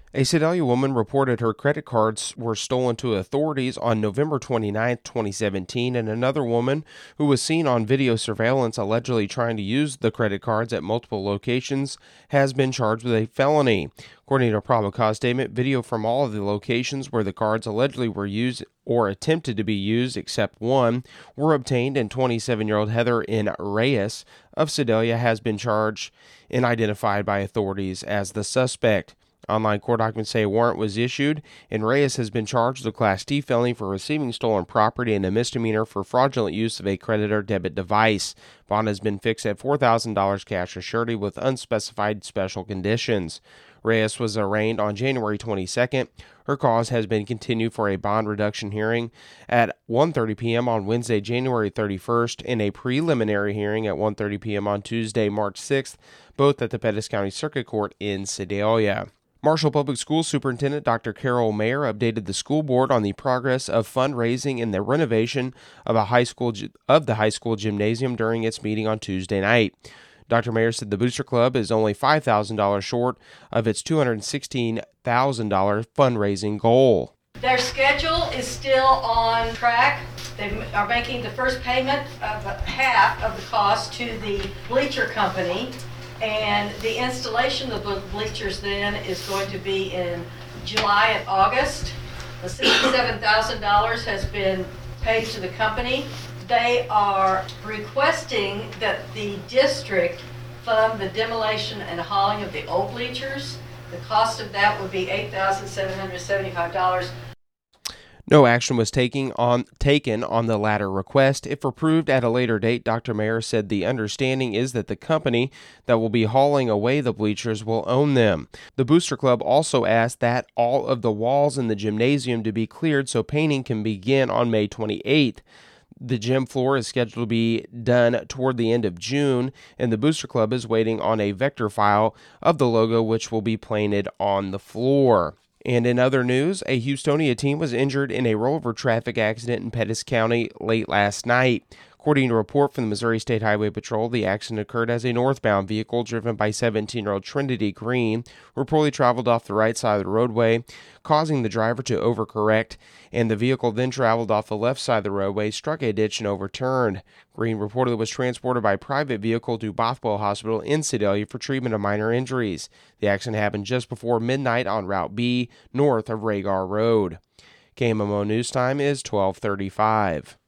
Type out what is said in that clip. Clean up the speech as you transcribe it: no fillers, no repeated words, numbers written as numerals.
A Sedalia woman reported her credit cards were stolen to authorities on November 29, 2017, and another woman who was seen on video surveillance allegedly trying to use the credit cards at multiple locations has been charged with a felony. According to a probable cause statement, video from all of the locations where the cards allegedly were used or attempted to be used, except one, were obtained, and 27-year-old Heather N. Reyes of Sedalia has been charged and identified by authorities as the suspect. Online court documents say a warrant was issued, and Reyes has been charged with a Class D felony for receiving stolen property and a misdemeanor for fraudulent use of a credit or debit device. Bond has been fixed at $4,000 cash or surety with unspecified special conditions. Reyes was arraigned on January 22nd. Her cause has been continued for a bond reduction hearing at 1:30 p.m. on Wednesday, January 31st, and a preliminary hearing at 1:30 p.m. on Tuesday, March 6th, both at the Pettis County Circuit Court in Sedalia. Marshall Public Schools Superintendent Dr. Carol Mayer updated the school board on the progress of fundraising in the renovation of the high school gymnasium during its meeting on Tuesday night. Dr. Mayer said the Booster Club is only $5,000 short of its $216,000 fundraising goal. Their schedule is still on track. They are making the first payment of half of the cost to the bleacher company. And the installation of the bleachers then is going to be in July and August. The $67,000 has been paid to the company. They are requesting that the district fund the demolition and hauling of the old bleachers. The cost of that would be $8,775. No action was taken on the latter request. If approved at a later date, Dr. Mayer said the understanding is that the company that will be hauling away the bleachers will own them. The Booster Club also asked that all of the walls in the gymnasium to be cleared so painting can begin on May 28th. The gym floor is scheduled to be done toward the end of June, and the Booster Club is waiting on a vector file of the logo, which will be painted on the floor. And in other news, a Houstonia teen was injured in a rollover traffic accident in Pettis County late last night. According to a report from the Missouri State Highway Patrol, the accident occurred as a northbound vehicle driven by 17-year-old Trinity Green reportedly traveled off the right side of the roadway, causing the driver to overcorrect, and the vehicle then traveled off the left side of the roadway, struck a ditch, and overturned. Green reportedly was transported by private vehicle to Bothwell Hospital in Sedalia for treatment of minor injuries. The accident happened just before midnight on Route B, north of Rhagar Road. KMMO News Time is 12:35.